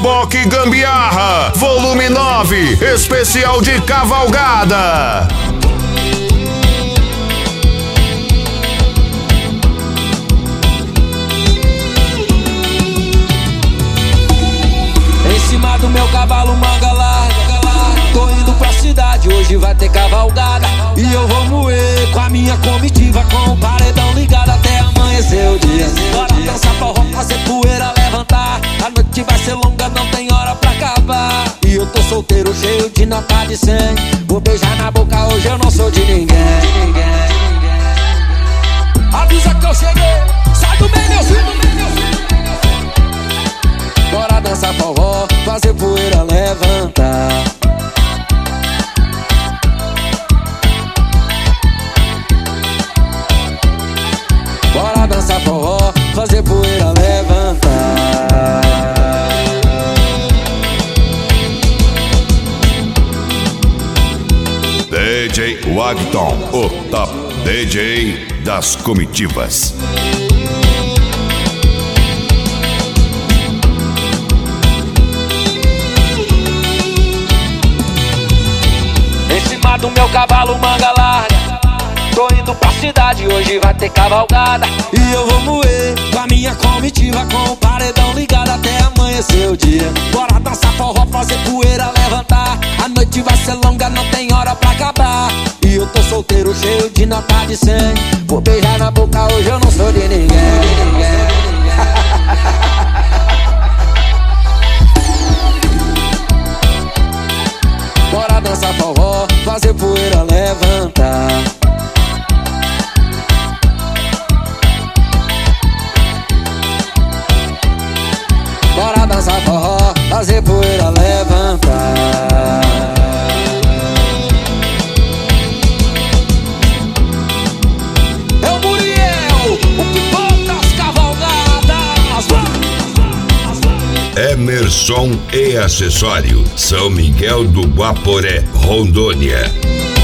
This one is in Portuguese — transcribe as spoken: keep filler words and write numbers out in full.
Oboque Gambiarra, volume nove, especial de cavalgada. Em cima do meu cavalo manga larga, tô indo pra cidade, hoje vai ter cavalgada. E eu vou moer com a minha comitiva, com o paredão ligado até amanhecer o dia. Bora dançar forró, fazer poeira, levantar. A noite vai ser longa, não tem hora pra acabar. E eu tô solteiro, cheio de nota de cem. Vou beijar na boca, hoje eu não sou de ninguém. Avisa que eu cheguei, sai do meio, meu filho. Bora dançar forró, fazer poeira, levantar. Bora dançar forró, fazer poeira, levantar. D J Wagton, o top D J das comitivas. Em cima do meu cavalo manga larga, tô indo pra cidade, hoje vai ter cavalgada. E eu vou moer com a minha comitiva, com o paredão ligado até amanhecer o dia. Bora dançar forró, fazer poeira, levantar. A noite vai ser longa, não tem hora pra acabar. E eu tô solteiro, cheio de nota de cem. Vou beijar na boca, hoje eu não sou de ninguém. Bora dançar forró, fazer poeira, levantar. Bora dançar forró, fazer poeira, levantar. É o Muriel, o que bota as cavalgadas. Emerson e Acessório, São Miguel do Guaporé, Rondônia.